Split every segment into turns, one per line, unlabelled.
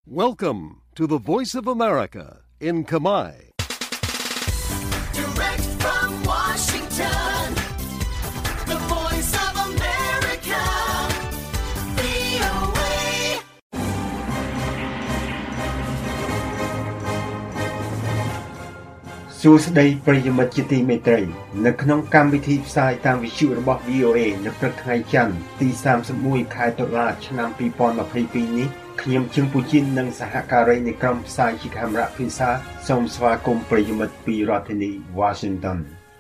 Welcome to the Voice of America in Khmer.
Direct from Washington, the Voice of America, VOA.
សួស្តីប្រិយមិត្តជាទីមេត្រីនៅក្នុងកម្មវិធីផ្សាយតាមវិទ្យុរបស់ VOA នៅព្រឹកថ្ងៃច័ន្ទទី31ខែតុលាឆ្នាំ2022នេះខ្ញុំជឹងពូជីននិងសហការីនៃក្រុមផ្សាយជាកាមេរ៉ាភាសាសូមស្វាគមន៍ប្រិយមិត្តពីរដ្ឋធានី Washington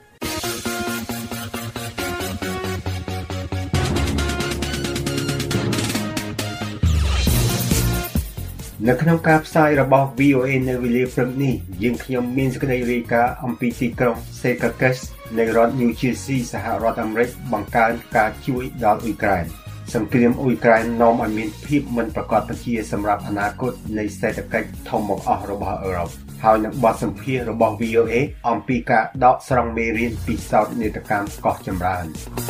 នៅក្នុងការផ្សាយរបស់ VOA នៅវេលាព្រឹកនេះយើងខ្ញុំមានសេចក្តីរាយការណ៍អំពីទីក្រុង Secaucus នៃរដ្ឋ New Jersey សហរដ្ឋអាមេរិកបង្កើនការជួយដល់អ៊ុយក្រែនសង្គ្រាមអ៊ុយក្រែននាំឲ្យមានភាពមិនប្រកបប្រជាសម្រាប់អនាគតនៃសេដ្ឋកិច្ចធំបង្អស់របស់អឺរ៉ុបហើយនឹងបទសម្ភាសន៍របស់ VOA អំពីការដកស្រង់មេរៀនពីសោកនាដកម្មកោះចម្រើន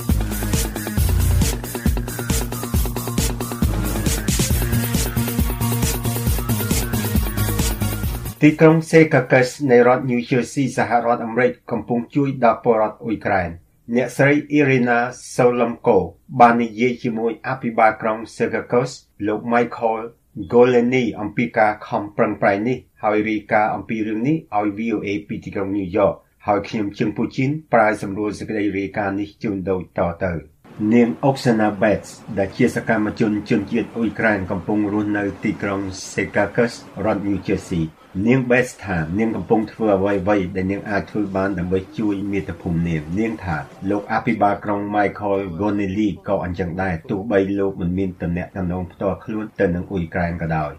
ទីក្រុង Secaucus នៃរដ្ឋ New Jersey សហរដ្ឋអាមេរិកកំពុងជួយដល់ពលរដ្ឋអ៊ុយក្រែនអ្នកស្រី Irina Solemko បាននិយាយជាមួយអភិបាលក្រុង Secaucus លោក Michael Goleny អំពីការខំប្រឹងប្រែងនេះហើយរាយការណ៍អំពីរឿងនេះឲ្យ VOA ពីទីក្រុង New York ហើយខ្ញុំជឹងពូជីនប្រាយសម្រួលសេចក្តីរាយការណ៍នេះជូនដូចតទៅនាង Oksana Betts ដែលជាសកម្មជនជាតិអ៊ុយក្រែនកំពុងរស់នៅទីក្រុង Secaucus រដ្ឋ New Jersey នាង Betts ថានាងកំពុងធ្វើអ្វីៗដែលនាងអាចធ្វើបានដើម្បីជួយមាតុភូមិនាងថាលោកអភិបាលក្រុង Michael Goleny ក៏អញ្ចឹងដែរទោះបីលោកមិនមានទំនាក់ទំនងផ្ទាល់ខ្លួនទៅនឹងអ៊ុយក្រែនក៏ដោយ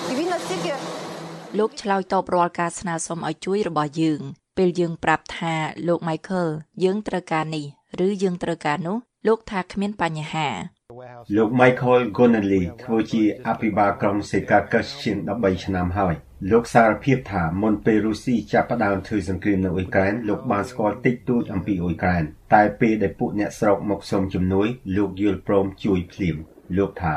លោកឆ្លើយតបរាល់ការស្នើសុំឲ្យជួយរបស់យើងពេលយើងប្រាប់ថាលោក Michael យើងត្រូវការនេះឬយើងត្រូវការនោះលោកថាគ្មានបញ្ហា
លោក Michael Goleny ធ្វើជាអភិបាលក្រុង Secaucus ជាង13ឆ្នាំហើយលោកសារភាពថាមុនពេលរុស្ស៊ីចាប់ផ្ដើមធ្វើសង្គ្រាមនៅអ៊ុយក្រែនលោកបានស្គាល់តិចតួចអំពីអ៊ុយក្រែនតែពេលដែលពួកអ្នកស្រុកមកសុំជំនួយលោកយល់ព្រមជួយភ្លាមលោកថា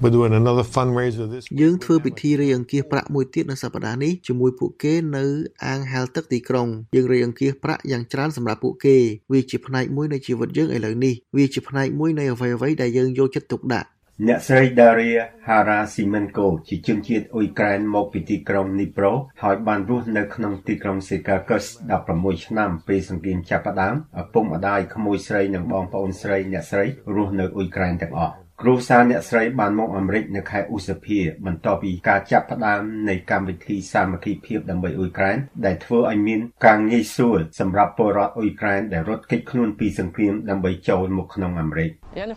យើងធ្វើពិធីរៃអង្គាសប្រាក់មួយទៀតនៅសប្តាហ៍នេះជាមួយពួកគេនៅអាងហែលទឹកទីក្រុងយើងរៃអង្គាសប្រាក់យ៉ាងច្រើនសម្រាប់ពួកគេវាជាផ្នែកមួយនៃជីវិតយើងឥឡូវនេះវាជាផ្នែកមួយនៃអ្វីៗដែលយើងយកចិត្តទុកដាក់
អ្នកស្រី Daria Harasimenko ជាជនជាតិអ៊ុយក្រែនមកពីទីក្រុង Dnipro ហើយបានរស់នៅក្នុងទីក្រុង Secaucus 16ឆ្នាំពេលសង្គ្រាមចាប់ផ្ដើមឪពុកម្ដាយក្មួយស្រីនិងបងប្អូនស្រីអ្នកស្រីរស់នៅអ៊ុយក្រែនទាំងអស់គ្រួសារអ្នកស្រីបានមកអាមេរិកនៅខែឧសភាបន្ទាប់ពីការចាប់ផ្ដើមនៃកម្មវិធីសាមគ្គីភាពដើម្បីអ៊ុយក្រែនដែលធ្វើឲ្យមានការងាយស្រួលសម្រាប់ពលរដ្ឋអ៊ុយក្រែនដែលរត់គេចខ្លួនពីសង្គ្រាមដើម្បីចូលមកក្នុងអាមេរិក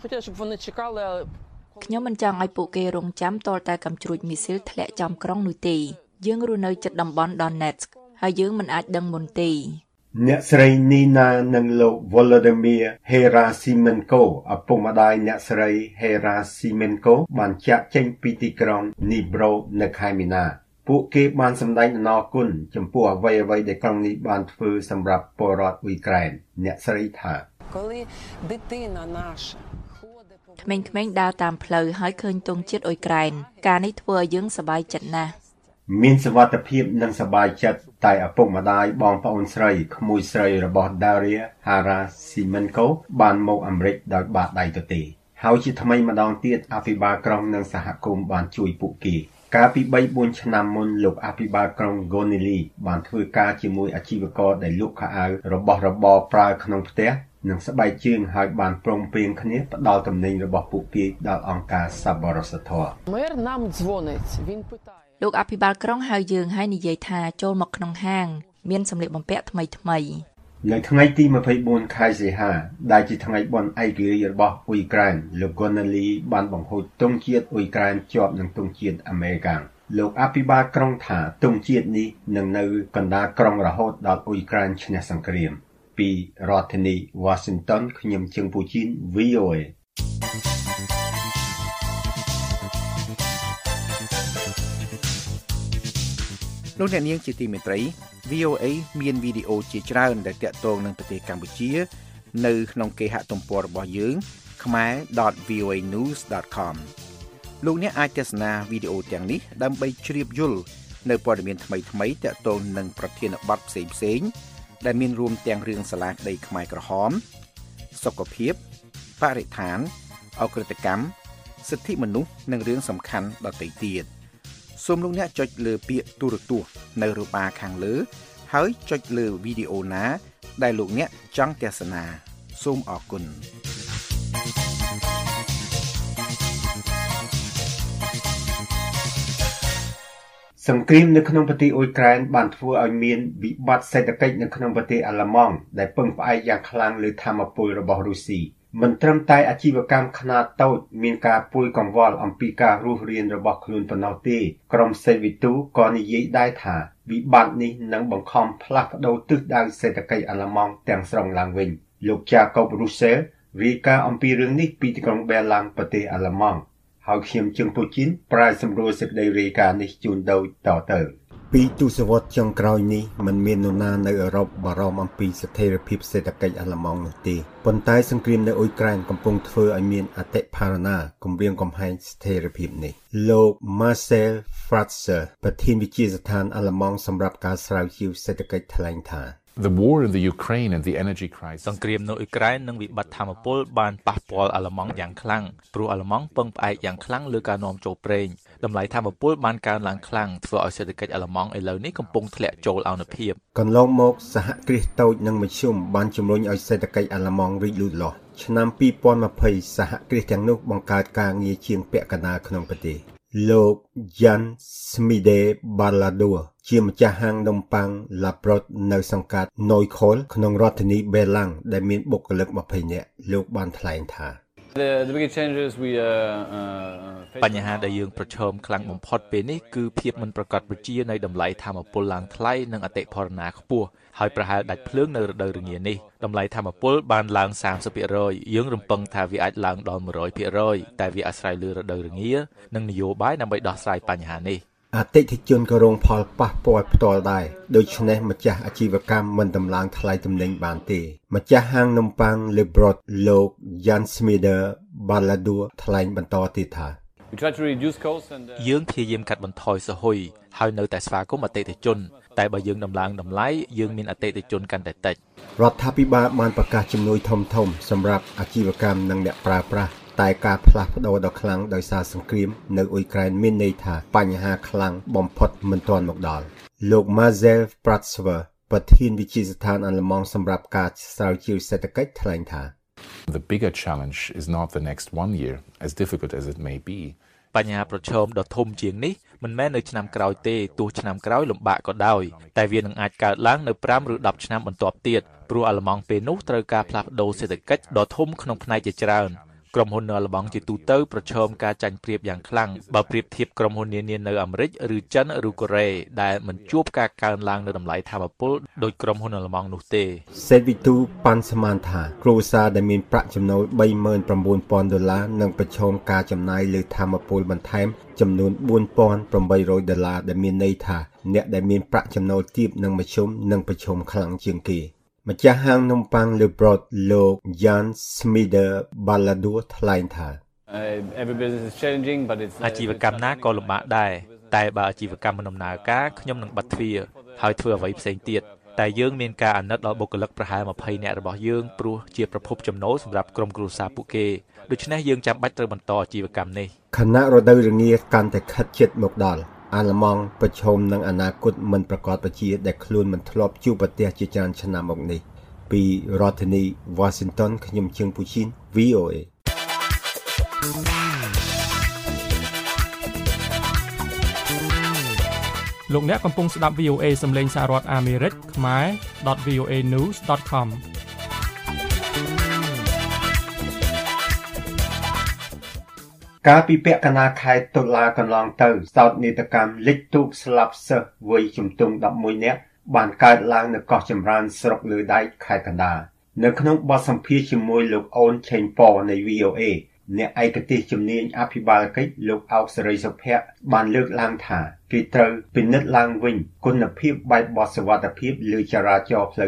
ខ្ញុំមិនចង់ឲ្យពួកគេរងចាំទាល់តែកាំជ្រួចមីស៊ីលធ្លាក់ចំក្រុងនោះទេយើងរស់នៅជិតតំបន់ Donetsk ហើយយើងមិនអាចដឹងមុនទេ
អ្នកស្រី Nina និងលោក Volodymyr Herasimenko ឪពុកម្ដាយអ្នកស្រី Herasimenko បានចាកចេញពីទីក្រុង Dnipro នៅខែមីនាពួកគេបានសម្ដែងអំណរគុណចំពោះអ្វីៗដែលក្រុងនេះបានធ្វើសម្រាប់ពលរដ្ឋអ៊ុយក្រែនអ្នកស្រីថា
ក្មេងៗដើរតាមផ្លូវហើយឃើញទង់ជាតិអ៊ុយក្រែនការនេះធ្វើឲ្យយើងសប្បាយចិត្តណាស់
មានសុវត្ថិភាពនិងសប្បាយចិត្តតែឪពុកម្ដាយបងប្អូនស្រីក្មួយស្រីរបស់ Daria Harasimenko បានមកអាមេរិកដោយបាតដៃទៅទេហើយជាថ្មីម្ដងទៀតអភិបាលក្រុងនិងសហគមន៍បានជួយពួកគេកាលពី 3-4 ឆ្នាំមុនលោកអភិបាលក្រុង Goleny បានធ្វើការជាមួយអាជីវករដែលលក់ខោអាវរបស់របរប្រើក្នុងផ្ទះនិងស្បែកជើងហើយបានព្រមព្រៀងគ្នាផ្ដល់ទំនិញរបស់ពួកគេដល់អង្គការសប្បុរសធម៌
លោកអភិបាលក្រុងហៅយើងហើយនិយាយថាចូលមកក្នុងហាងមានសម្លៀកបំពាក់ថ្មី
នៅថ្ងៃទី24ខែសីហាដែលជាថ្ងៃបុណ្យឯករាជ្យរបស់អ៊ុយក្រែនលោក Goleny បានបង្ហូតទង់ជាតិអ៊ុយក្រែនជាប់នឹងទង់ជាតិអាមេរិកលោកអភិបាលក្រុងថាទង់ជាតិនេះនឹងនៅកណ្ដាលក្រុងរហូតដល់អ៊ុយក្រែនឈ្នះសង្គ្រាមពីរដ្ឋធានី Washington ខ្ញុំជឹងពូជីន VOA
លោកអ្នកនាងជាទីមេត្រី VOA មានវីដេអូជាច្រើនដែលទាក់ទងនឹងប្រទេសកម្ពុជានៅក្នុងគេហទំព័ររបស់យើង khmer.voanews.com លោកអ្នកអាចទស្សនាវីដេអូទាំងនេះដើម្បីជ្រាបយល់នៅព័ត៌មានថ្មីៗទាក់ទងនឹងប្រធានបទផ្សេងៗដែលមានរួមទាំងរឿងសាលាក្តីខ្មែរក្រហមសុខភាពបរិស្ថានអក្រិតកម្មសិទ្ធិមនុស្សនិងរឿងសំខាន់ដទៃទៀតសូមលោកអ្នកចុចលើពាក្យទូរទស្សន៍នៅរបារខាងលើហើយចុចលើវីដេអូណាដែលលោកអ្នកចង់ទស្សនាសូមអរគុណ
សង្គ្រាមនៅក្នុងប្រទេសអ៊ុយក្រែនបានធ្វើឲ្យមានវិបត្តិសេដ្ឋកិច្ចនៅក្នុងប្រទេសអាល្លឺម៉ង់ដែលពឹងផ្អែកយ៉ាងខ្លាំងលើថាមពលរបស់រុស្ស៊ីមិនត្រឹមតែអាជីវកម្មខ្នាតតូចមានការពួយកង្វល់អំពីការរស់រានរបស់ខ្លួនប៉ុណ្ណោះទេក្រុមសេវីទូក៏និយាយដែរថាវិបត្តិនេះនឹងបង្ខំផ្លាស់ប្តូរទិសដៅសេដ្ឋកិច្ចអាល្លឺម៉ង់ទាំងស្រុងឡើងវិញលោកចាកូបរូសែលរាយការណ៍អំពីរឿងនេះពីទីក្រុងបែរឡាំងប្រទេសអាល្លឺម៉ង់ហើយខ្ញុំជឹងពូជីនប្រាយសម្រួលសេចក្តីរាយការណ៍នេះជូនដូចតទៅពីទសវត្សរ៍ចុងក្រោយនេះមិនមាននរណានៅអឺរ៉ុបបារម្ភអំពីស្ថិរភាពសេដ្ឋកិច្ចអាល្លឺម៉ង់នោះទេប៉ុន្តែសង្គ្រាមនៅអ៊ុយក្រែនកំពុងធ្វើឲ្យមានអតិផរណាគំរាមកំហែងស្ថិរភាពនេះលោក Marcel Fraser ប្រធានវិទ្យាស្ថានអាល្លឺម៉ង់សម្រាប់ការស្រាវជ្រាវសេដ្ឋកិច្ចថ្លែងថា
The war in the Ukraine and the energy crisis
សង្គ្រាមនៅអ៊ុយក្រែននិងវិបត្តិថាមពលបានប៉ះពាល់អាល្លឺម៉ង់យ៉ាងខ្លាំងព្រោះអាល្លឺម៉ង់ពឹងផ្អែកយ៉ាងខ្លាំងលើការនាំចូលប្រេងតម្លៃថាមពលបានកើនឡើងខ្លាំងធ្វើឲ្យសេដ្ឋកិច្ចអាល្លឺម៉ង់ឥឡូវនេះកំពុងធ្លាក់ចូលអនុភាព
កន្លងមកសហគ្រាសតូចនិងមធ្យមបានជំរុញឲ្យសេដ្ឋកិច្ចអាល្លឺម៉ង់រីកលូតលាស់ឆ្នាំ2020សហគ្រាសទាំងនោះបង្កើតការងារជាងពាក់កណ្ដាលក្នុងប្រទេសលោក Jan Smide Balladur ជាម្ចាស់ហាងនំប៉័ង La Prot នៅសង្កាត់ Neukölln ក្នុងរដ្ឋធានី Berlin ដែលមានបុគ្គលិក20នាក់លោកបានថ្លែងថា
បញ្ហាដែលយើងប្រឈមខ្លាំងបំផុតពេលនេះគឺភាពមិនប្រកបវិជ្ជានៃតម្លៃថាមពលឡើងថ្លៃនិងអតិផរណាខ្ពស់ហើយប្រហែលដាច់ភ្លើងនៅរដូវរងានេះតម្លៃថាមពលបានឡើង 30% យើងរំពឹងថាវាអាចឡើងដល់ 100% តែវាអាស្រ័យលើរដូវរងានិងនយោបាយដើម្បីដោះស្រាយបញ្ហានេះ
អតិថិជនក៏រងផលប៉ះពាល់ផ្ទាល់ដែរដូច្នេះម្ចាស់អាជីវកម្មមិនដំឡើងថ្លៃទំនិញបានទេម្ចាស់ហាងនំប៉័ង Le Brot លោក Jan Smide Balladur ថ្លែងបន្តទៀតថា
យើងព្យាយាមកាត់បន្ថយសហុយហើយនៅតែស្វាគមន៍អតិថិជនតែបើយើងដំឡើងតម្លៃយើងមានអតិថិជនកាន់តែតិច
រដ្ឋាភិបាលបានប្រកាសជំនួយធំៗសម្រាប់អាជីវកម្មនិងអ្នកប្រើប្រាស់តែការផ្លាស់ប្ដូរដ៏ខ្លាំងដោយសារសង្គ្រាមនៅអ៊ុយក្រែនមានន័យថាបញ្ហាខ្លាំងបំផុតមិនទាន់មកដល់លោក Marcel Fraser ប្រធានវិទ្យាស្ថានអាល្លឺម៉ង់សម្រាប់ការស្រាវជ្រាវសេដ្ឋកិច្ចថ្លែងថា
The bigger challenge is not the next 1 year as difficult as it may be
បញ្ហាប្រឈមដ៏ធំជាងនេះមិនមែននៅឆ្នាំក្រោយទេទោះឆ្នាំក្រោយលំបាកក៏ដោយតែវានឹងអាចកើតឡើងនៅ5ឬ10ឆ្នាំបន្ទាប់ទៀតព្រោះអាល្លឺម៉ង់ពេលនោះត្រូវការផ្លាស់ប្ដូរសេដ្ឋកិច្ចដ៏ធំក្នុងផ្នែកជាច្រើនក្រុមហ៊ុននៅអាល្លឺម៉ង់ជាទូទៅប្រឈមការចាញ់ប្រៀបយ៉ាងខ្លាំងបើប្រៀបធៀបក្រុមហ៊ុននានានៅអាមេរិកឬចិនឬកូរ៉េដែលមិនជួបការកើនឡើងនៅតម្លៃថាមពលដោយក្រុមហ៊ុនអាល្លឺម៉ង់នោះទេ
សេវីទូប៉ាន់ស្មានថាគ្រួសារដែលមានប្រាក់ចំណូល$39,000នឹងប្រឈមការចំណាយលើថាមពលបន្ថែមចំនួន$4,800ដែលមានន័យថាអ្នកដែលមានប្រាក់ចំណូលទាបនិងមធ្យមនឹងប្រឈមខ្លាំងជាងគេម្ចាស់ហាងនំប៉័ង Le Brot លោក Jan Smide Balladur ថ្លែងថា
អាជីវកម្មណាក៏លំបាកដែរតែបើអាជីវកម្មមិនដំណើរការខ្ញុំនឹងបិទទ្វារហើយធ្វើអ្វីផ្សេងទៀតតែយើងមានការអាណិតដល់បុគ្គលិកប្រហែល20នាក់របស់យើងព្រោះជាប្រភពចំណូលសម្រាប់ក្រុមគ្រួសារពួកគេដូច្នេះយើងចាំបាច់ត្រូវបន្តអាជីវកម្មនេះ
ខណៈរដូវរងាកាន់តែខិតជិតមកដល់អាល្លឺម៉ង់ប្រឈមនឹងអនាគតមិនប្រកបវិជ្ជាដែលខ្លួនមិនធ្លាប់ជួបប្រទះជាច្រើនឆ្នាំមកនេះពីរដ្ឋធានី Washington ខ្ញុំជើងពូជីន VOA
លោកអ្នកកំពុងស្ដាប់ VOA សំឡេងសហរដ្ឋអាមេរិកខ្មែរ .voanews.com
កាលពីពាក់កណ្ដាលខែតុលាកន្លងទៅសោកនាដកម្មលិចទូកស្លាប់សិស្សវ័យជំទង់11នាក់បានកើតឡើងនៅកោះចម្រើនស្រុកលើដែកខេត្តកណ្ដាលនៅក្នុងបទសម្ភាសន៍ជាមួយលោកអូនឆេងប៉នៃ VOA អ្នកឯកទេសជំនាញអភិបាលកិច្ចលោកអោកសេរីសុភ័ក្របានលើកឡើងថាគេត្រូវពិនិត្យឡើងវិញគុណភាពបែបបទសុវត្ថិភាពលើចរាចរណ៍ផ្លូវទឹក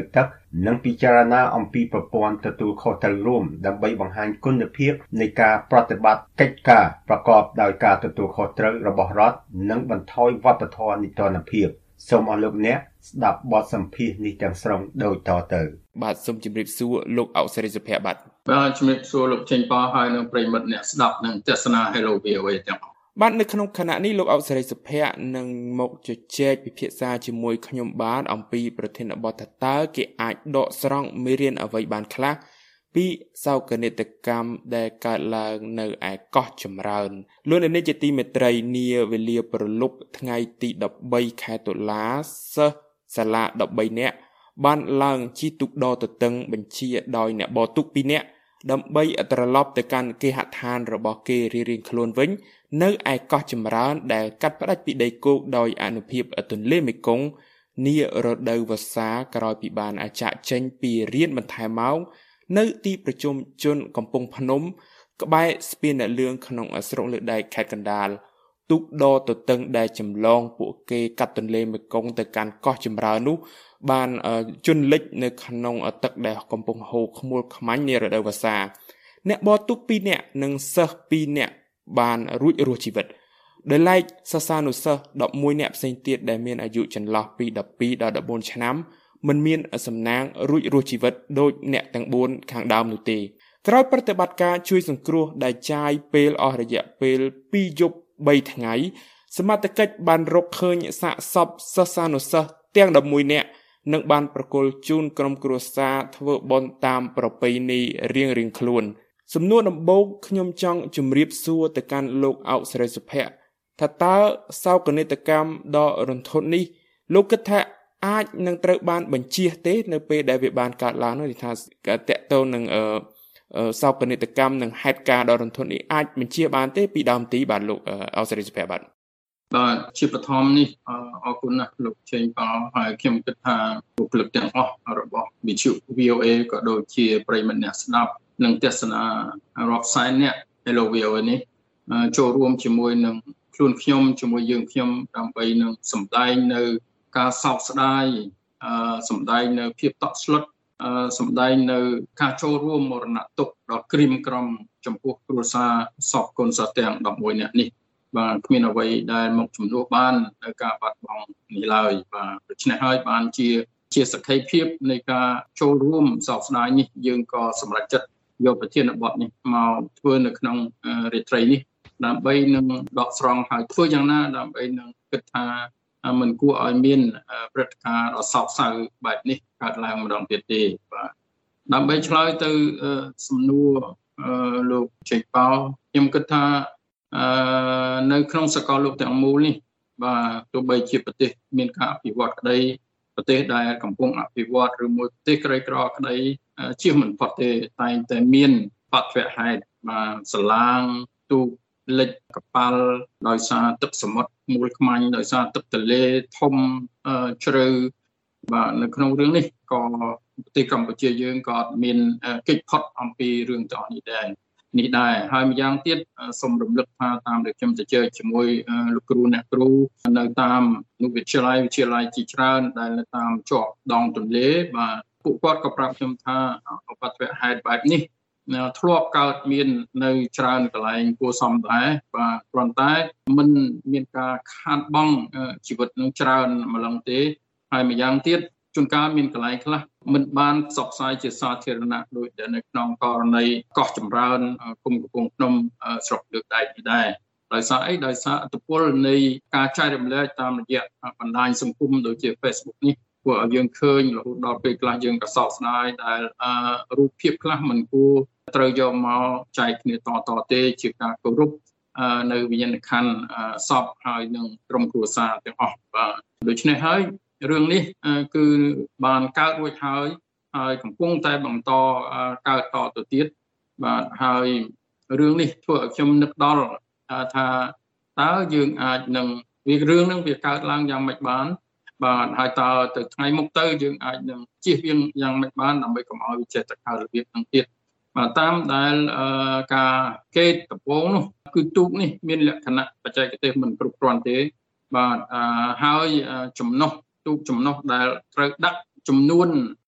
និងពិចារណាអំពីប្រព័ន្ធទទួលខុសត្រូវរួមដើម្បីបង្ហាញគុណភាពនៃការប្រតិបត្តិកិច្ចការប្រកបដោយការទទួលខុសត្រូវរបស់រដ្ឋនិងបន្ថយវប្បធម៌នីតិរដ្ឋភាពសូមអរលោកអ្នកស្ដាប់បទសម្ភាសន៍នេះទាំងស្រុងដូចតទៅ
បាទសូមជម្រាបសួរលោកអុកសេរីសុភ័ក្របាទ
ជម្រាបសួរលោកចេញប៉ហើយនិងប្រិយមិត្តអ្នកស្ដាប់និងទស្សនា Hello VOA ទាំងអស់
បាទនៅក្នុងខណៈនេះលោកអុកសេរីសុភ័ក្រនឹងមកជជែកពិភាក្សាជាមួយខ្ញុំបាទអំពីប្រធានបទថាតើគេអាចដកស្រង់មេរៀនអ្វីបានខ្លះពីសោកនាដកម្មដែលកើតឡើងនៅឯកោះចម្រើនលោកអ្នកនាងជាទីមេត្រីនាវេលាប្រលប់ថ្ងៃទី13ខែតុលាសិស្សសាលា13នាក់បានឡើងជិះទូកដទទឹងបញ្ជាដោយអ្នកបរទូក2នាក់ដើម្បីត្រឡប់ទៅកាន់គេហដ្ឋានរបស់គេរៀងៗខ្លួនវិញនៅឯកោះចម្រើនដែលកាត់ផ្ដាច់ពីដីគោកដោយអនុភាពទន្លេមេគង្គនារដូវវស្សាក្រោយពីបានចាកចេញពីរៀនបន្ថែមម៉ោងនៅទីប្រជុំជនកំពង់ភ្នំក្បែរស្ពានអ្នកលឿងក្នុងស្រុកលើកដែកខេត្តកណ្ដាលទូកដទទឹងដែលចម្លងពួកគេកាត់ទន្លេមេគង្គទៅកាន់កោះចម្រើននោះបានជន់លិចនៅក្នុងទឹកដែលកំពុងហូរខ្មួលខ្មាញ់នារដូវវស្សាអ្នកបរទូក2នាក់និងសិស្ស2នាក់បានរួចរស់ជីវិតដោយឡែកសិស្សានុសិស្ស11នាក់ផ្សេងទៀតដែលមានអាយុចន្លោះពី12ដល់14ឆ្នាំមិនមានសំណាងរួចរស់ជីវិតដូចអ្នកទាំង4ខាងដើមនោះទេក្រោយប្រតិបត្តិការជួយសង្គ្រោះដែលចាយពេលអស់រយៈពេល2យប់3ថ្ងៃសមត្ថកិច្ចបានរកឃើញសាកសពសិស្សានុសិស្សទាំង11នាក់និងបានប្រគល់ជូនក្រុមគ្រួសារធ្វើបុណ្យតាមប្រពៃណីរៀងៗខ្លួនសំណួរដំបូងខ្ញុំចង់ជម្រាបសួរទៅកាន់លោកអុកសេរីសុភ័ក្រថាតើសោកនាដកម្មដ៏រន្ធត់នេះលោកគិតថាអាចនឹងត្រូវបានបញ្ជាទេនៅពេលដែលវាបានកើតឡើងនោះថាតកតទៅនឹងសោកនាដកម្មនិងហេតុការណ៍ដ៏រន្ធត់នេះអាចបញ្ជាបានទេពីដើមទីបាទលោកអុកសេរីសុភ័ក្របាទ
ជាបឋមនេះអរគុណណាស់លោកចេញប៉ោហើយខ្ញុំគិតថាបុគ្គលិកទាំងអស់របស់វិទ្យុ VOA ក៏ដូចជាប្រិយមិត្តអ្នកស្ដាប់និងទស្សនារាប់សែនអ្នក Hello VOA នេះចូលរួមជាមួយនឹងខ្លួនខ្ញុំជាមួយយើងខ្ញុំដើម្បីនឹងសម្ដែងនៅការសោកស្ដាយសម្ដែងនៅភាពតក់ស្លុតសម្ដែងនៅការចូលរួមមរណទុក្ខដ៏ក្រៀមក្រំចំពោះគ្រួសារសពកូនសិស្សទាំង11នាក់នេះបាទគ្មានអ្វីដែលមកជំនួសបាននៅការបាត់បង់នេះឡើយបាទដូច្នេះហើយបានជាសក្ខីភាពនៃការចូលរួមសោកស្ដាយនេះយើងក៏សម្រេចចិត្តយកប្រធានបទនេះមកធ្វើនៅក្នុងរាត្រីនេះដើម្បីនឹងដកស្រង់ហើយធ្វើយ៉ាងណាដើម្បីនឹងគិតថាមិនគួរឲ្យមានព្រឹត្តិការណ៍ដ៏សោកសៅបែបនេះកើតឡើងម្ដងទៀតទេបាទដើម្បីឆ្លើយទៅសំណួរលោកចេញប៉ោខ្ញុំគិតថានៅក្នុងសកលលោកទាំងមូលនេះបាទទោះបីជាប្រទេសមានការអភិវឌ្ឍក្តីប្រទេសដែលកំពុងអភិវឌ្ឍឬមួយប្រទេសក្រីក្រក្តីជៀសមិនផុតទេតែងតែមានបទវហេតុបាទសាឡាងទូកលិចកប៉ាល់ដោយសារទឹកសមុទ្រមូលខ្មាញ់ដោយសារទឹកទន្លេធំជ្រៅបាទនៅក្នុងរឿងនេះក៏ប្រទេសកម្ពុជាយើងក៏មានកិច្ចផុតអំពីរឿងទាំងនេះដែរហើយម្យ៉ាងទៀតសូមរំលឹកថាតាមដែលខ្ញុំជជែកជាមួយលោកគ្រូអ្នកគ្រូនៅតាមវិទ្យាល័យជាច្រើនដែលនៅតាមជាប់ដងទន្លេបាទពួកគាត់ក៏ប្រាប់ខ្ញុំថាឧបទ្ទវហេតុបែបនេះធ្លាប់កើតមាននៅច្រើនកន្លែងគួរសមដែរបាទព្រោះតែមិនមានការខាតបង់ជីវិតនឹងច្រើនម្លឹងទេហើយម្យ៉ាងទៀតជួនកាលមានកន្លែងខ្លះមិនបានផ្សព្វផ្សាយជាសាធារណៈដូចនៅក្នុងករណីកោះចម្រើនគុំកំពង់ភ្នំស្រុកលើកដែកនេះដែរដោយសារអីដោយសារឥទ្ធិពលនៃការចែករំលែកតាមរយៈបណ្ដាញសង្គមដូចជា Facebook នេះធ្វើឲ្យយើងឃើញរហូតដល់ពេលខ្លះយើងក៏សោកស្ដាយដែលរូបភាពខ្លះមិនគួរត្រូវយកមកចែកគ្នាតទេជាការគោរពនៅវិញ្ញាណក្ខន្ធសពហើយនឹងក្រុមគ្រួសារទាំងអស់បាទដូច្នេះហើយរឿងនេះគឺបានកើតរួចហើយកំពុងតែបន្តកើតតទៅទៀតបាទហើយរឿងនេះធ្វើឲ្យខ្ញុំនឹកដល់ថាតើយើងអាចនឹងរឿងនឹងវាកើតឡើងយ៉ាងម៉េចបានបាទហើយតើទៅថ្ងៃមុខទៅយើងអាចនឹងជៀសវាងយ៉ាងម៉េចបានដើម្បីកុំឲ្យវាចេះតែកើតរបៀបហ្នឹងទៀតបាទតាមដែលការកេតដំបូងនោះគឺទូកនេះមានលក្ខណៈបច្ចេកទេសមិនគ្រប់គ្រាន់ទេបាទហើយទូកចំណុះដែលត្រូវដាក់ចំនួន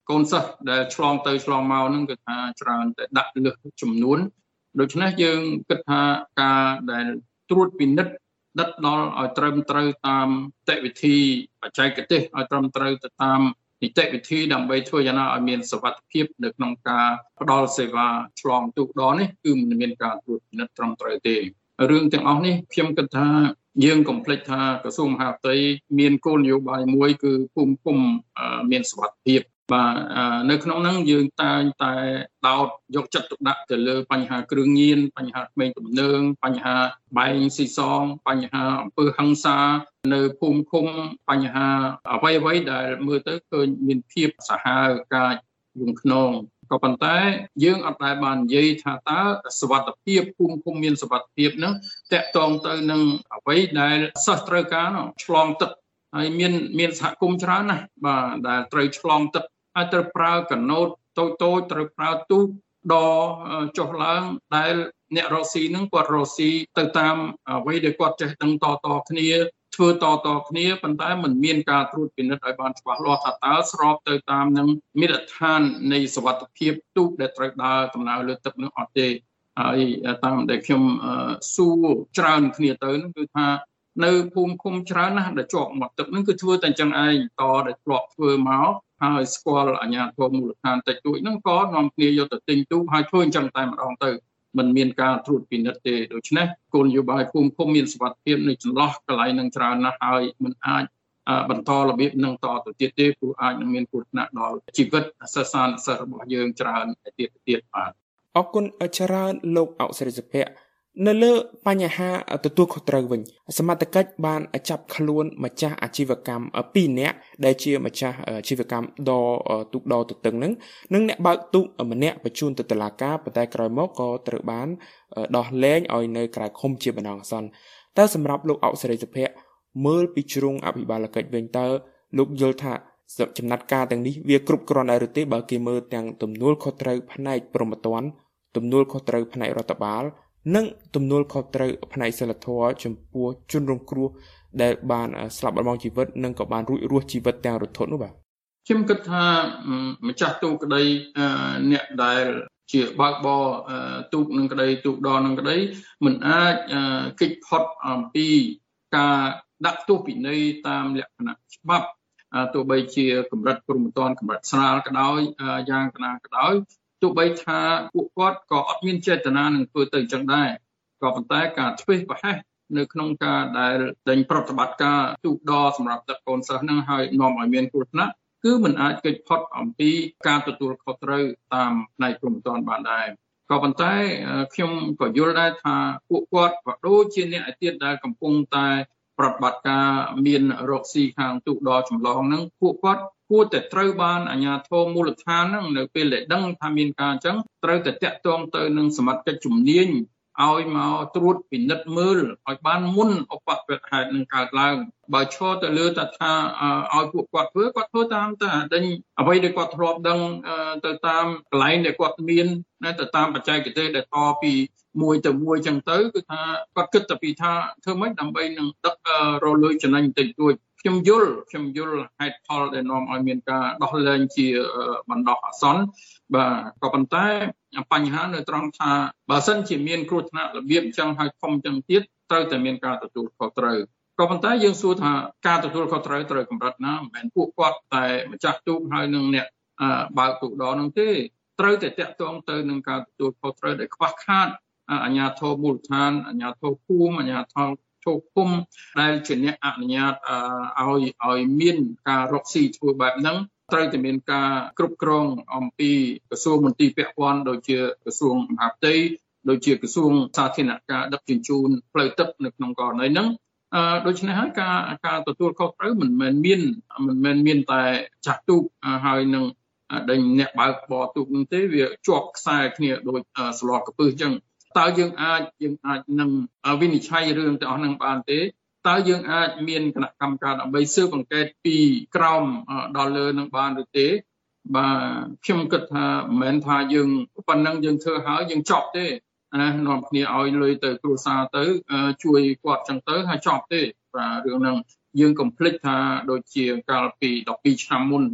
កូនសិស្សដែលឆ្លងទៅឆ្លងមកហ្នឹងគឺថាច្រើនតែដាក់លើសចំនួនដូច្នេះយើងគិតថាការដែលត្រួតពិនិត្យដិតដល់ឲ្យត្រឹមត្រូវតាមនីតិវិធីបច្ចេកទេសឲ្យត្រឹមត្រូវទៅតាមនីតិវិធីដើម្បីធ្វើយ៉ាងណាឲ្យមានសុវត្ថិភាពនៅក្នុងការផ្ដល់សេវាឆ្លងទូកដរនេះគឺមិនមានការត្រួតពិនិត្យត្រឹមត្រូវទេរឿងទាំងអស់នេះខ្ញុំគិតថាយើងកុំភ្លេចថាក្រសួងមហាផ្ទៃមានគោលនយោបាយមួយគឺភូមិឃុំមានសុវត្ថិភាពបាទនៅក្នុងហ្នឹងយើងតែងតែដោតយកចិត្តទុកដាក់ទៅលើបញ្ហាគ្រឿងញៀនបញ្ហាក្មេងទំនើងបញ្ហាបែងស៊ីសងបញ្ហាអំពើហិង្សានៅភូមិឃុំបញ្ហាអ្វីៗដែលមើលទៅឃើញមានភាពសាហាវកាចយងខ្នងក៏ប៉ុន្តែយើងអត់ដែលបាននិយាយថាតើសុវត្ថិភាពភូមិឃុំមានសុវត្ថិភាពហ្នឹងតកតងទៅនឹងអ្វីដែលសិស្សត្រូវការឆ្លងទឹកហើយមានសហគមន៍ច្រើនណាស់បាទដែលត្រូវឆ្លងទឹកហើយត្រូវប្រើកណូតតូចៗត្រូវប្រើទូកដចុះឡើងដែលអ្នករកស៊ីហ្នឹងគាត់រកស៊ីទៅតាមអ្វីដែលគាត់ចេះដឹងតគ្នាធ្វើតគ្នាប៉ុន្តែมันមានការត្រួតពិនិត្យឲ្យបានច្បាស់លាស់ថាតើស្របទៅតាមនឹងមាត្រដ្ឋាននៃសុវត្ថិភាពទូកដែលត្រូវដើរដំណើរលើទឹកនោះអត់ទេហើយតាមដែលខ្ញុំសួរច្រើនគ្នាទៅហ្នឹងគឺថានៅភូមិឃុំច្រើនណាស់ដែលជាប់មាត់ទឹកហ្នឹងគឺធ្វើតែអញ្ចឹងឯងតដែលធ្លាប់ធ្វើមកហើយស្គាល់អាជ្ញាធរមូលដ្ឋានតិចតួចហ្នឹងក៏នាំគ្នាយកទៅទិញទូកហើយធ្វើអញ្ចឹងតែម្ដងទៅมันមានការត្រួតពិនិត្យទេដូច្នេះគោលនយោបាយភូមិឃុំមានសុវត្ថិភាពនៅចន្លោះកន្លែងនឹងច្រើនណាស់ហើយมันអាចបន្តរបៀបនឹងតទៅទៀតទេព្រោះអាចនឹងមានគ្រោះថ្នាក់ដល់ជីវិតសិស្សានុសិស្សរបស់យើងច្រើនទៀតបាទ
អរគុណច្រើនលោកអុកសិរិសុភ័ក្រនៅលើបញ្ហាទទួលខុសត្រូវវិញសមត្ថកិច្ចបានចាប់ខ្លួនម្ចាស់អាជីវកម្ម2នាក់ដែលជាម្ចាស់អាជីវកម្មទូកដរទទឹងនឹងនិងអ្នកបើកទូកម្នាក់បញ្ជូនទៅតុលាការប៉ុន្តែក្រោយមកក៏ត្រូវបានដោះលែងឲ្យនៅក្រៅឃុំជាបណ្ដោះអាសន្នតើសម្រាប់លោកអុកសិរិសុភ័ក្រមើលពីជ្រុងអភិបាលកិច្ចវិញតើលោកយល់ថាចំណាត់ការទាំងនេះវាគ្រប់គ្រាន់ដែរឬទេបើគេមើលទាំងទំនួលខុសត្រូវផ្នែកព្រហ្មទណ្ឌទំនួលខុសត្រូវផ្នែករដ្ឋបាលនិងទំនួលខុសត្រូវផ្នែកសិលធម៌ចំពោះជនរងគ្រោះដែលបានស្លាប់បាត់បង់ជីវិតនិងក៏បានរួចរស់ជីវិតទាំងរន្ធត់នោះបាទ
ខ្ញុំគិតថាម្ចាស់ទូកក្តីអ្នកដែលជាបើកបរទូកនឹងក្តីទូកដរនឹងក្តីមិនអាចគេចផុតអំពីការដាក់ទោសពិន័យតាមលក្ខណៈច្បាប់ទោះបីជាកម្រិតព្រហ្មទណ្ឌកម្រិតស្រាលក៏ដោយយ៉ាងណាក៏ដោយទោះបីថាពួកគាត់ក៏អត់មានចេតនានឹងធ្វើទៅអញ្ចឹងដែរក៏ប៉ុន្តែការធ្វេសប្រហែសនៅក្នុងការដែលដេញប្រតិបត្តិការទូកដរសម្រាប់ទឹកកូនសិស្សនឹងហើយនាំឲ្យមានគ្រោះថ្នាក់គឺមិនអាចគេចផុតអំពីការទទួលខុសត្រូវតាមផ្នែកព្រហ្មទណ្ឌបានដែរក៏ប៉ុន្តែខ្ញុំក៏យល់ដែរថាពួកគាត់ក៏ដូចជាអ្នកឯទៀតដែលកំពុងតែប្រតិបត្តិការមានរកស៊ីខាងទូកដរចម្លងហ្នឹងពួកគាត់គួរតែត្រូវបានអាជ្ញាធរមូលដ្ឋានហ្នឹងនៅពេលដែលដឹងថាមានការអញ្ចឹងត្រូវតែតាក់ទងទៅនឹងសមត្ថកិច្ចជំនាញឲ្យមកត្រួតពិនិត្យមើលឲ្យបានមុនឧបទ្ទវហេតុនឹងកើតឡើងបើឈរទៅលើថាឲ្យពួកគាត់ធ្វើតាមតែដេញអ្វីដែលគាត់ធ្លាប់ដឹងទៅតាមកន្លែងដែលគាត់មានទៅតាមបច្ចេកទេសដែលតពីមួយទៅមួយចឹងទៅគឺថាគាត់គិតតែពីថាធ្វើម៉េចដើម្បីនឹងដឹករលុយចំណេញបន្តិចតួចខ្ញុំយល់ហេតុផលដែលនាំឲ្យមានការដោះលែងជាបណ្ដោះអាសន្នបាទក៏ប៉ុន្តែបញ្ហានៅត្រង់ថាបើសិនជាមានគ្រោះថ្នាក់របៀបចឹងហើយធំចឹងទៀតត្រូវតែមានការទទួលខុសត្រូវក៏ប៉ុន្តែយើងសួរថាការទទួលខុសត្រូវត្រូវកម្រិតណាមិនមែនពួកគាត់តែម្ចាស់ទូកហើយនឹងអ្នកបើកទូកដរនោះទេត្រូវតែតាក់ទងទៅនឹងការទទួលខុសត្រូវដែលខ្វះខាតអាជ្ញាធរមូលដ្ឋានអាជ្ញាធរភូមិអាជ្ញាធរជោគគុំដែលជាអ្នកអនុញ្ញាតឲ្យមានការរកស៊ីធ្វើបែបហ្នឹងត្រូវតែមានការគ្រប់គ្រងអំពីក្រសួងមន្ទីរពាក់ព័ន្ធដូចជាក្រសួងមហាផ្ទៃដូចជាក្រសួងសាធារណការដឹកជញ្ជូនផ្លូវទឹកនៅក្នុងករណីហ្នឹងដូច្នេះហើយការទទួលខុសត្រូវមិនមែនមានតែចាស់ទូកហើយនឹងដេញអ្នកបើកបរទូកនោះទេវាជាប់ខ្សែគ្នាដូចស្លកកពឹសអញ្ចឹងតើយើងអាចនឹងវិនិច្ឆ័យរឿងទាំងអស់ហ្នឹងបានទេតើយើងអាចមានគណៈកម្មការដើម្បីស៊ើបអង្កេតពីក្រោមដល់លើនឹងបានឬទេបាទខ្ញុំគិតថាមិនមែនថាយើងប៉ុណ្ណឹងយើងធ្វើហើយយើងចប់ទេនាំគ្នាឲ្យលុយទៅគ្រួសារទៅជួយគាត់ចឹងទៅហើយចប់ទេបាទរឿងហ្នឹងយើងកុំភ្លេចថាដូចជាកាលពី12ឆ្នាំមុនណា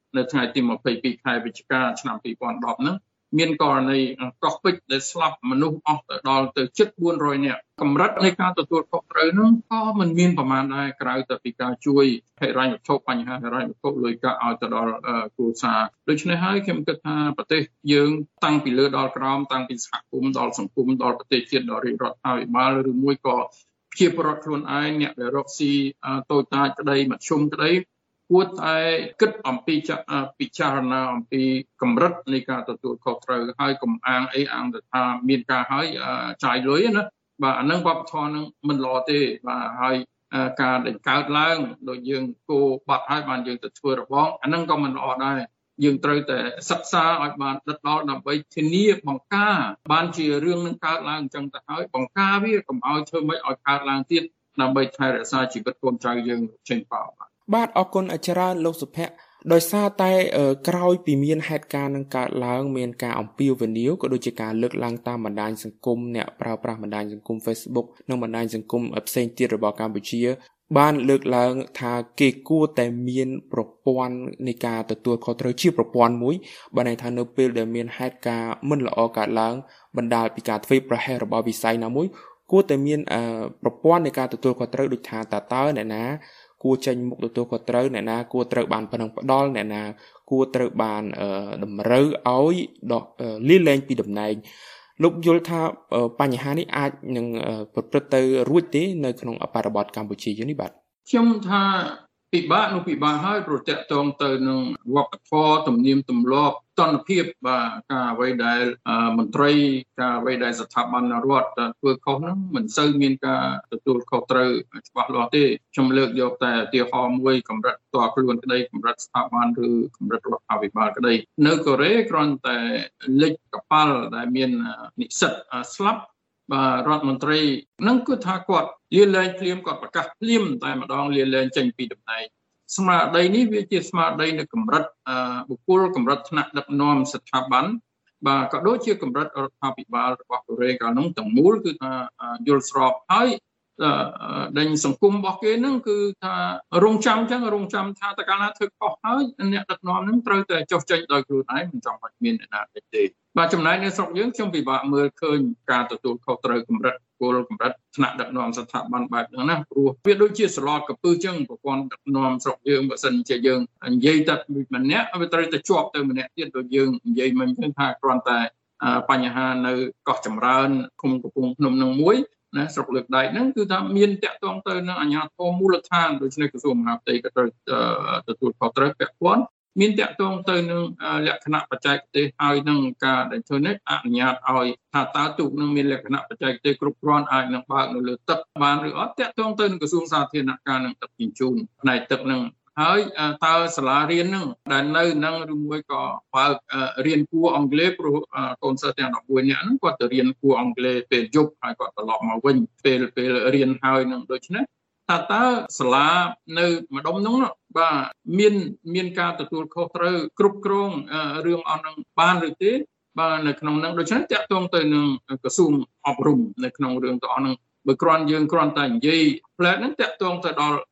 នៅថ្ងៃទី22ខែវិច្ឆិកាឆ្នាំ2010ហ្នឹងមានករណីកោះពេជ្រដែលស្លាប់មនុស្សអស់ទៅដល់ទៅជិត400នាក់កម្រិតនៃការទទួលខុសត្រូវហ្នឹងក៏មិនមានប្រមាណដែរក្រៅតែពីការជួយហិរញ្ញវត្ថុបញ្ហាហិរញ្ញវត្ថុលុយកាក់ឲ្យទៅដល់គ្រួសារដូច្នេះហើយខ្ញុំគិតថាប្រទេសយើងតាំងពីលើដល់ក្រោមតាំងពីសហគមន៍ដល់សង្គមដល់ប្រទេសជាតិដល់រាជរដ្ឋាភិបាលឬមួយក៏ជាប្រវត្តិខ្លួនឯងអ្នកដែលរកស៊ីតូចតាចក្តីមធ្យមក្តីគួរតែគិតអំពីពិចារណាអំពីកម្រិតនៃការទទួលខុសត្រូវហើយកុំអាងទៅថាមានការហើយចាយលុយណាបាទអានឹងវប្បធម៌នឹងមិនល្អទេបាទហើយការដែលកើតឡើងដូចយើងគោបាត់ហើយបានយើងទៅធ្វើរបងអានឹងក៏មិនល្អដែរយើងត្រូវតែសិក្សាឲ្យបានដិតដល់ដើម្បីធានាបង្ការបានជារឿងនឹងកើតឡើងអញ្ចឹងទៅហើយបង្ការវាកុំឲ្យធ្វើម៉េចឲ្យកើតឡើងទៀតដើម្បីថែរក្សាជីវិតកូនចៅយើងចេញបោ
បាទអរគុណច្រើនលោកសុភ័ក្រដោយសារតែក្រោយពីមានហេតុការណ៍នឹងកើតឡើងមានការអំពាវនាវក៏ដូចជាការលើកឡើងតាមបណ្ដាញសង្គមអ្នកប្រើប្រាស់បណ្ដាញសង្គម Facebook និងបណ្ដាញសង្គមផ្សេងទៀតរបស់កម្ពុជាបានលើកឡើងថាគេគួរតែមានប្រព័ន្ធនៃការទទួលខុសត្រូវជាប្រព័ន្ធមួយបើន័យថានៅពេលដែលមានហេតុការណ៍មិនល្អកើតឡើងបណ្ដាលពីការធ្វេសប្រហែសរបស់វិស័យណាមួយគួរតែមានប្រព័ន្ធនៃការទទួលខុសត្រូវដូចថាតើអ្នកណាគួរចេញមុខទទួលខុសត្រូវអ្នកណាគួរត្រូវបានប៉ុណ្ណឹងផ្ដាល់អ្នកណាគួរត្រូវបានតម្រូវឲ្យលាលែងពីតំណែងលោកយល់ថាបញ្ហានេះអាចនឹងប្រព្រឹត្តទៅរួចទេនៅក្នុងបរិបទកម្ពុជាយើងនេះបាទ
ខ្ញុំថាពិបាកហើយប្រតិតងទៅនឹងវប្បធម៌ទំនៀមទម្លាប់តនភាពបាទការអ្វីដែលមន្ត្រីការអ្វីដែលស្ថាប័នរដ្ឋធ្វើខុសហ្នឹងមិនសូវមានការទទួលខុសត្រូវច្បាស់លាស់ទេខ្ញុំលើកយកតែឧទាហរណ៍មួយកម្រិតផ្ទាល់ខ្លួនក្តីកម្រិតស្ថាប័នឬកម្រិតរដ្ឋាភិបាលក្តីនៅកូរ៉េគ្រាន់តែលេចកប៉ាល់ដែលមាននិស្សិតស្លាប់បាទរដ្ឋមន្ត្រីនឹងគឺថាគាត់លាលែងភ្លាមគាត់ប្រកាសភ្លាមតែម្ដងលាលែងចេញពីតំណែងស្មារតីនេះវាជាស្មារតីនៅកម្រិតបុគ្គលកម្រិតថ្នាក់ដឹកនាំស្ថាប័នបាទក៏ដូចជាកម្រិតរដ្ឋាភិបាលរបស់កូរ៉េកាលនោះទាំងមូលគឺថាយល់ស្របហើយដេញសង្គមរបស់គេហ្នឹងគឺថារងចាំថាតើកាលណាធ្វើខុសហើយអ្នកដឹកនាំហ្នឹងត្រូវតែចុះចេញដោយខ្លួនឯងមិនចាំបាច់មានអ្នកណាទេបាទចំណែកនៅស្រុកយើងខ្ញុំពិបាកមើលឃើញការទទួលខុសត្រូវកម្រិតគោលកម្រិតថ្នាក់ដឹកនាំស្ថាប័នបែបហ្នឹងណាព្រោះវាដូចជាស្លតកពើចឹងប្រព័ន្ធដឹកនាំស្រុកយើងបើសិនជាយើងនិយាយតែម្នាក់វាត្រូវតែជាប់ទៅម្នាក់ទៀតដូចយើងនិយាយមិនឃើញថាគ្រាន់តែបញ្ហានៅកោះចម្រើនឃុំកំពង់ភ្នំនឹងមួយណាស្រុកលើកដែកហ្នឹងគឺថាមានតាក់ទងទៅនឹងអាជ្ញាធរមូលដ្ឋានដូចនេះក្រសួងមហាផ្ទៃក៏ត្រូវទទួលខុសត្រូវពាក់ព័ន្ធមានតាក់ទងទៅនឹងលក្ខណៈបច្ចេកទេសហើយនឹងការដែលធ្វើនេះអនុញ្ញាតឲ្យថាតើទូកនឹងមានលក្ខណៈបច្ចេកទេសគ្រប់គ្រាន់អាចនឹងបើកនៅលើទឹកបានឬអត់តាក់ទងទៅនឹងក្រសួងសាធារណការនិងទឹកជញ្ជូនផ្នែកទឹកនឹងហើយតើសាលារៀននឹងដែលនៅនឹងឬមួយក៏បើករៀនគួរអង់គ្លេសព្រោះកូនសិស្សទាំង11នាក់ហ្នឹងគាត់ទៅរៀនគួរអង់គ្លេសពេលយប់ហើយគាត់ត្រឡប់មកវិញពេលរៀនហើយនឹងដូច្នេះតើសាលានៅម្ដុំនោះបាទមានការទទួលខុសត្រូវគ្រប់គ្រងរឿងអស់នឹងបានឬទេបាទនៅក្នុងនឹងដូច្នេះតាក់ទងទៅនឹងក្រសួងអប់រំនៅក្នុងរឿងទាំងអស់នឹងបើគ្រាន់តែនិយាយផ្លែហ្នឹងតាក់ទងទៅដល់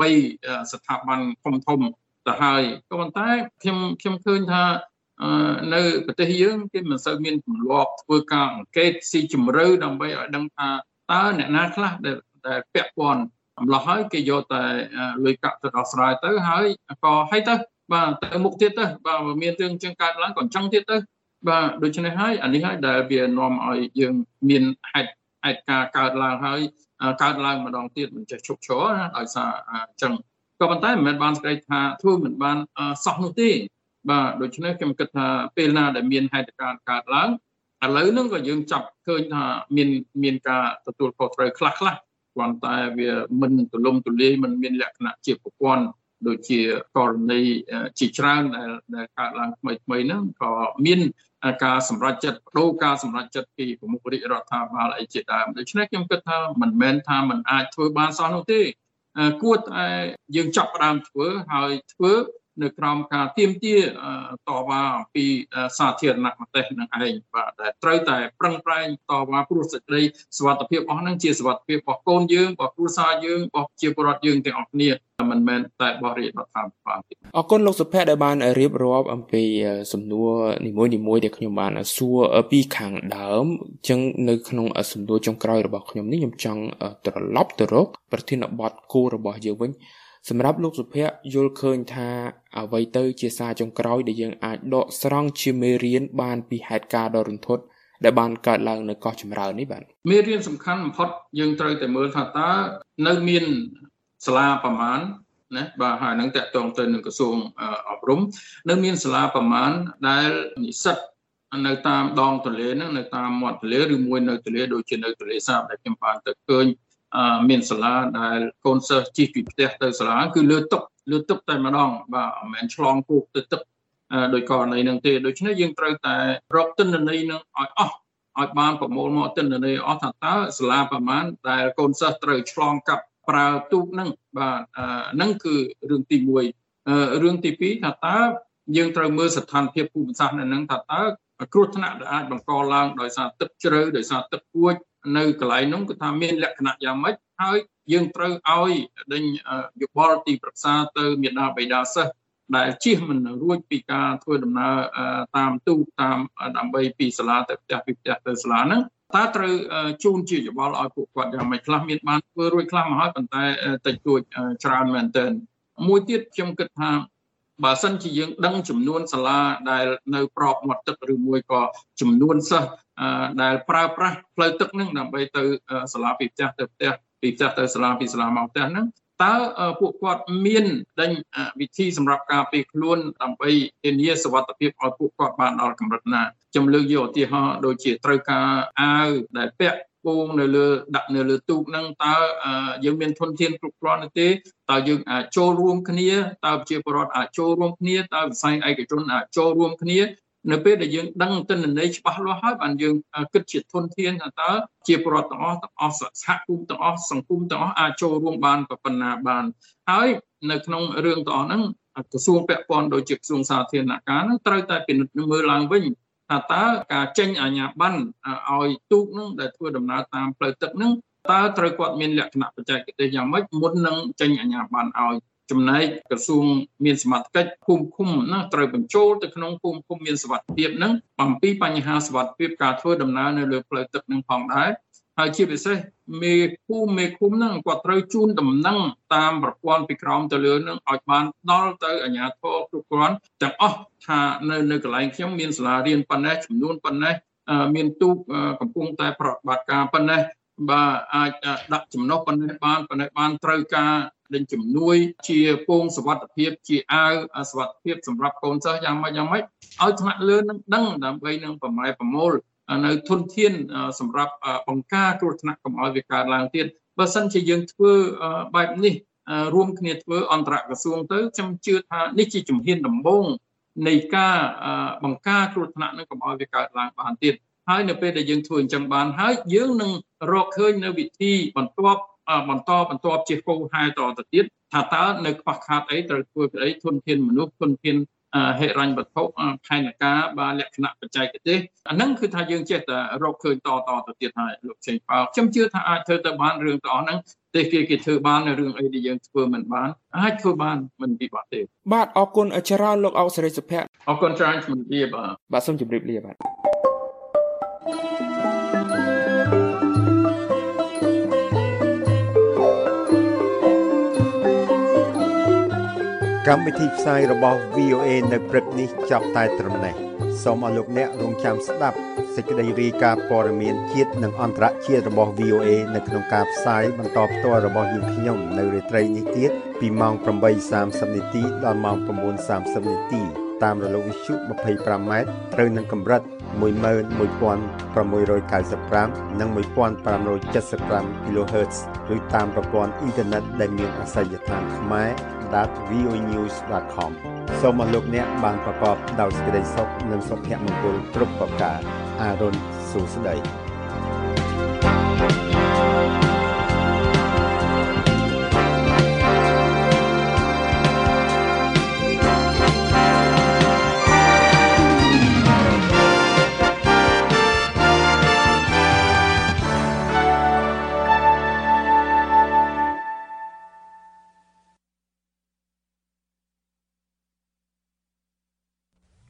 3ស្ថាប័នធំទៅហើយក៏ប៉ុន្តែខ្ញុំឃើញថានៅប្រទេសយើងគេមិនសូវមានទម្លាប់ធ្វើការអង្កេតស៊ីជម្រៅដើម្បីឲ្យដឹងថាតើអ្នកណាខ្លះដែលពាក់ព័ន្ធម្ល៉េះហើយគេយកតែលុយកាក់ទៅដោះស្រាយទៅហើយក៏ឲ្យទៅបាទទៅមុខទៀតទៅបាទមានរឿងចឹងកើតឡើងក៏អញ្ចឹងទៀតទៅបាទដូច្នេះហើយអានេះហើយដែលវានាំឲ្យយើងមានហេតុការកើតឡើងហើយកើតឡើងម្ដងទៀតមិនចេះឈប់ឈរណាដោយសារអញ្ចឹងក៏ប៉ុន្តែមិនមែនបានស្ដីថាធ្វើមិនបានសោះនោះទេបាទដូច្នេះខ្ញុំគិតថាពេលណាដែលមានហេតុការណ៍កើតឡើងឥឡូវហ្នឹងក៏យើងចាប់ឃើញថាមានការទទួលខុសត្រូវខ្លះគ្រាន់តែវាមិនទូលំទូលាយមិនមានលក្ខណៈជាប្រព័ន្ធដូចជាករណីជាច្រើនដែលកើតឡើងថ្មីហ្នឹងក៏មានការសម្រេចចិត្តបដូរការសម្រេចចិត្តពីប្រមុខរាជរដ្ឋាភិបាលអីជាដើមដូច្នេះខ្ញុំគិតថាមិនមែនថាมันអាចធ្វើបានសោះនោះទេគួរតែយើងចាប់ផ្ដើមធ្វើហើយធ្វើនៅក្រោមការទាមទារតវ៉ាអំពីសាធារណមតិនឹងឯងបាទដែលត្រូវតែប្រឹងប្រែងតវ៉ាព្រោះសេចក្តីសុវត្ថិភាពអស់ហ្នឹងជាសុវត្ថិភាពរបស់កូនយើងរបស់គ្រួសារយើងរបស់ប្រជាពលរដ្ឋយើងទាំងអស់គ្នាមិនមែនតែរបស់រាជរដ្ឋាភិបាលទេ
អរគុណលោកសុភ័ក្រដែលបានរៀបរាប់អំពីសំណួរនីមួយៗដែលខ្ញុំបានសួរពីខាងដើមអញ្ចឹងនៅក្នុងសំណួរចុងក្រោយរបស់ខ្ញុំនេះខ្ញុំចង់ត្រឡប់ទៅរកប្រធានបទគោលរបស់យើងវិញសម្រាប់លោកសុភ័ក្រយល់ឃើញថាអ្វីទៅជាសារចុងក្រោយដែលយើងអាចដកស្រង់ជាមេរៀនបានពីហេតុការណ៍ដ៏រន្ធត់ដែលបានកើតឡើងនៅកោះចម្រើននេះបាទ
មេរៀនសំខាន់បំផុតយើងត្រូវតែមើលថាតើនៅមានសាលាប្រមាណណាបាទហើយនឹងតកតងទៅនឹងក្រសួងអប់រំនៅមានសាលាប្រមាណដែលនិស្សិតនៅតាមដងទន្លេហ្នឹងនៅតាមមាត់ទន្លេឬមួយនៅទន្លេដូចជានៅទន្លេសាបដែលខ្ញុំបានទៅឃើញមានសាលាដែលកូនសិស្សជិះពីផ្ទះទៅសាលាគឺលើទឹកតែម្ដងបាទមិនមែនឆ្លងគោកទៅទឹកដោយករណីហ្នឹងទេដូច្នេះយើងត្រូវតែរកទិន្នន័យនឹងឲ្យអស់ឲ្យបានប្រមូលមកទិន្នន័យអស់ថាតើសាលាប្រមាណដែលកូនសិស្សត្រូវឆ្លងកាត់ប្រើទូកហ្នឹងបាទហ្នឹងគឺរឿងទី1រឿងទី2ថាតើយើងត្រូវមើលស្ថានភាពភូមិសាស្ត្រនៅហ្នឹងថាតើគ្រោះថ្នាក់ដែលអាចបង្កឡើងដោយសារទឹកជ្រៅដោយសារទឹកគួចនៅកន្លែងនោះគឺថាមានលក្ខណៈយ៉ាងម៉េចហើយយើងត្រូវឲ្យដេញយោបល់ទីប្រឹក្សាទៅមាតាបិតាសិស្សដែលជិះមិនរួចពីការធ្វើដំណើរតាមទូកតាមដើម្បីពីសាលាទៅផ្ទះពីផ្ទះទៅសាលាហ្នឹងតើត្រូវជូនជាយោបល់ឲ្យពួកគាត់យ៉ាងម៉េចខ្លះមានបានធ្វើរួចខ្លះមកហើយប៉ុន្តែតិចតួចច្រើនមែនទែនមួយទៀតខ្ញុំគិតថាបើសិនជាយើងដឹងចំនួនសាលាដែលនៅប្របមាត់ទឹកឬមួយក៏ចំនួនសិស្សដែលប្រើប្រាស់ផ្លូវទឹកហ្នឹងដើម្បីទៅសាលាពីផ្ទះទៅផ្ទះពីផ្ទះទៅសាលាពីសាលាមកផ្ទះហ្នឹងតើពួកគាត់មានដេញវិធីសម្រាប់ការពារខ្លួនដើម្បីធានាសុវត្ថិភាពឲ្យពួកគាត់បានដល់កម្រិតណាខ្ញុំលើកយកឧទាហរណ៍ដូចជាត្រូវការអាវដែលពាក់ពងនៅលើដាក់នៅលើទូកហ្នឹងតើយើងមានធនធានគ្រប់គ្រាន់ទេតើយើងអាចចូលរួមគ្នាតើប្រជាពលរដ្ឋអាចចូលរួមគ្នាតើវិស័យឯកជនអាចចូលរួមគ្នានៅពេលដែលយើងដឹងទិន្នន័យច្បាស់លាស់ហើយបានយើងគិតជាធនធានថាតើជាពលរដ្ឋទាំងអស់សហគមន៍ទាំងអស់សង្គមទាំងអស់អាចចូលរួមបានប៉ុណ្ណាបានហើយនៅក្នុងរឿងទាំងអស់ហ្នឹងក្រសួងពាក់ព័ន្ធដូចជាក្រសួងសាធារណការហ្នឹងត្រូវតែពិនិត្យមើលឡើងវិញថាតើការចេញអាជ្ញាប័ណ្ណឲ្យទូកហ្នឹងដែលធ្វើដំណើរតាមផ្លូវទឹកហ្នឹងតើត្រូវគាត់មានលក្ខណៈបច្ចេកទេសយ៉ាងម៉េចមុននឹងចេញអាជ្ញាប័ណ្ណឲ្យចំណែកក្រសួងមានសមត្ថកិច្ចភូមិឃុំណាត្រូវបញ្ចូលទៅក្នុងភូមិឃុំមានសុវត្ថិភាពហ្នឹងអំពីបញ្ហាសុវត្ថិភាពការធ្វើដំណើរនៅលើផ្លូវទឹកហ្នឹងផងដែរហើយជាពិសេសមេភូមិមេឃុំហ្នឹងគាត់ត្រូវជូនដំណឹងតាមប្រព័ន្ធពីក្រោមទៅលើហ្នឹងឲ្យបានដល់ទៅអាជ្ញាធរគ្រប់គ្រាន់ទាំងអស់ថានៅកន្លែងខ្ញុំមានសាលារៀនប៉ុណ្ណេះចំនួនប៉ុណ្ណេះមានទូកកំពុងតែប្រតិបត្តិការប៉ុណ្ណេះបាទអាចដាក់ចំណុះប៉ុណ្ណេះបានត្រូវការដេញជំនួយជាពងសុវត្ថិភាពជាអាវសុវត្ថិភាពសម្រាប់កូនសិស្សយ៉ាងម៉េចឲ្យថ្នាក់លើនឹងដឹងដើម្បីនឹងប្រម៉ែប្រមូលនៅធនធានសម្រាប់បង្ការគ្រោះថ្នាក់កុំឲ្យវាកើតឡើងទៀតបើសិនជាយើងធ្វើបែបនេះរួមគ្នាធ្វើអន្តរក្រសួងទៅខ្ញុំជឿថានេះជាជំហានដំបូងនៃការបង្ការគ្រោះថ្នាក់នឹងកុំឲ្យវាកើតឡើងបានទៀតហើយនៅពេលដែលយើងធ្វើអញ្ចឹងបានហើយយើងនឹងរកឃើញនៅវិធីបន្តជាគោលហេតុតទៅទៀតថាតើនៅខ្វះខាតអីត្រូវធ្វើពីអីធនធានមនុស្សធនធានហិរញ្ញវត្ថុផែនការបាទលក្ខណៈបច្ចេកទេសអាហ្នឹងគឺថាយើងចេះតែរកឃើញតទៅទៀតហើយលោកចេញប៉ាខ្ញុំជឿថាអាចធ្វើទៅបានរឿងទាំងអស់ហ្នឹងតែគេធ្វើបាននៅរឿងអីដែលយើងធ្វើមិនបានអាចធ្វើបានមិនពិបាកទេ
បាទអរគុណច្រើនលោកអុកសេរីសុភ័ក្រ
អរគុណច្រើនជំរាប
បាទសូមជម្រាបលាបាទ
កម្មវិធីផ្សាយរបស់ VOA នៅព្រឹកនេះចាប់តែត្រឹមនេះសូមអរលោកអ្នករងចាំស្ដាប់សេចក្តីរាយការណ៍ព័ត៌មានជាតិនិងអន្តរជាតិរបស់ VOA នៅក្នុងការផ្សាយបន្តផ្ទាល់របស់យើងខ្ញុំនៅរាត្រីនេះទៀតពីម៉ោង 8:30 នាទីដល់ម៉ោង 9:30 នាទីតាមរលកវិទ្យុ 25 ម៉ែត្រត្រូវនឹងកម្រិត 11695 និង 1575 kHz ឬតាមប្រព័ន្ធអ៊ីនធឺណិតដែលមានអាសយដ្ឋានខ្មែរ.voanews.com សូមអរលោកអ្នកបានប្រកបដោយសេចក្តីសុខនិងសុភមង្គលគ្រប់ប្រការអារុនសួស្តី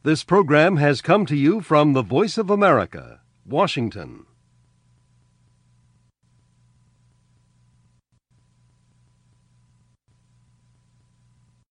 This program has come to you from the Voice of America, Washington.